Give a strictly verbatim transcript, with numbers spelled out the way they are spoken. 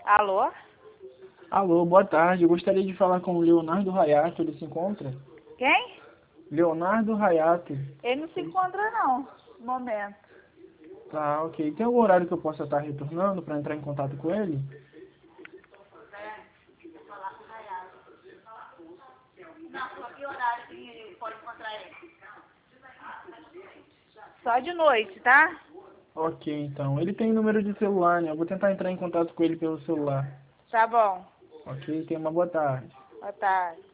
Alô? Alô, boa tarde. Eu gostaria de falar com o Leonardo Rayato. Ele se encontra? Quem? Leonardo Rayato. Ele não se encontra não, no momento. Tá, ok. Tem algum horário que eu possa estar retornando para entrar em contato com ele? Só de noite, tá? Ok, então. Ele tem número de celular, né? Eu vou tentar entrar em contato com ele pelo celular. Tá bom. Ok? Tenha uma boa tarde. Boa tarde.